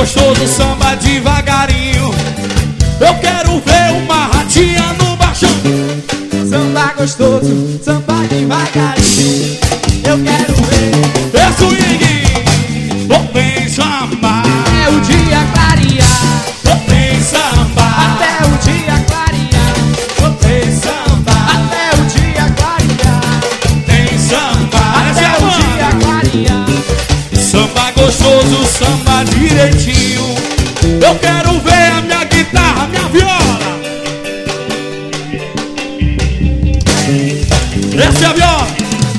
gostoso, samba devagarinho. Eu quero ver uma ratinha no baixão. Samba gostoso, samba devagarinho. Eu quero ver. É swing, vem samba. É o dia clarear. Vem samba. Até o dia clarear. Vem samba. Até o dia clarear. Vem samba. Até o dia clarear. Samba gostoso, samba direitinho. Eu quero ver a minha guitarra, minha viola. Essa é a viola.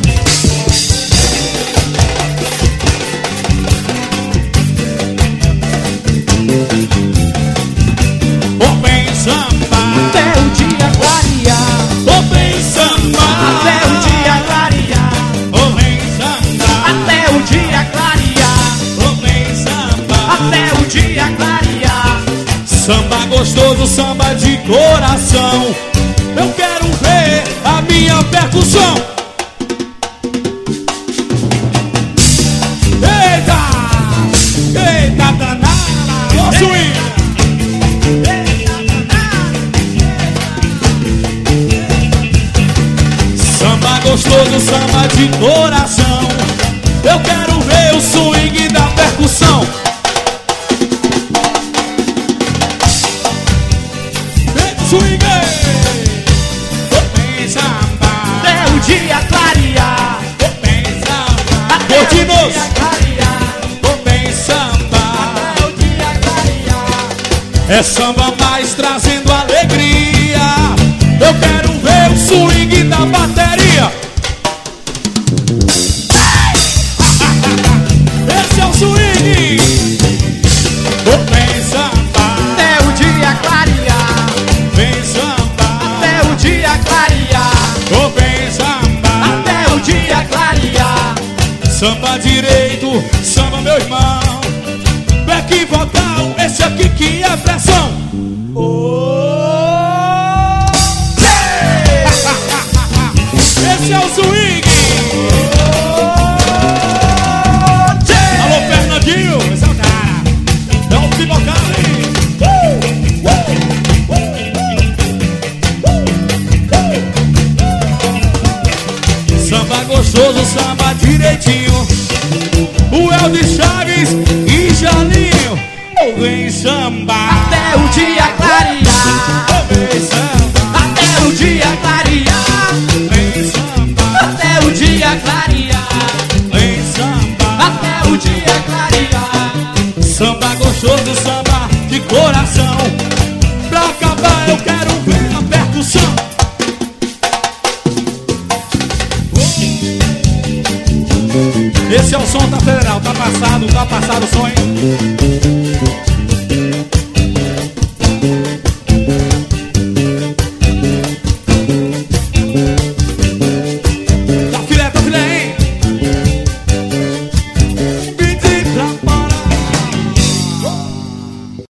Vem samba. Até o dia clarear. Vem samba. Até o dia clarear. Vem samba. Até o dia clarear. Vem samba. Até o dia clarear. Samba gostoso, samba de coração. Eu quero ver a minha percussão. Eita! Eita danada! Ô swing! Samba gostoso, samba de coração. Eu quero ver o swing da percussão. Swing! Vem samba. Até o dia clarear. Vem samba. Até o Continuos. dia clarear. Vem samba. Até o dia clarear. É samba mais trazendo alegria. Eu quero ver o swing da bateria. Esse é o swing. Vem samba. Até o dia clarear. Vem samba. Até o dia clarear. Vem samba. Até o dia clarear. Samba direito, samba meu irmão. Back vocal, esse aqui que é pressão. Esse é o swing. Alô Fernandinho, esse é o cara. É o pipocado, hein? Samba gostoso, samba direitinho. O Elvis Chaves e Jalinho. Vem samba. Até o dia clarear. Vem samba. Até o dia clarear. Vem samba. Até o dia clarear. Vem samba. Até o dia clarear. Samba gostoso, samba de coração. Pra acabar eu quero ver a percussão. Esse é o som da Federal, tá passado o som, hein?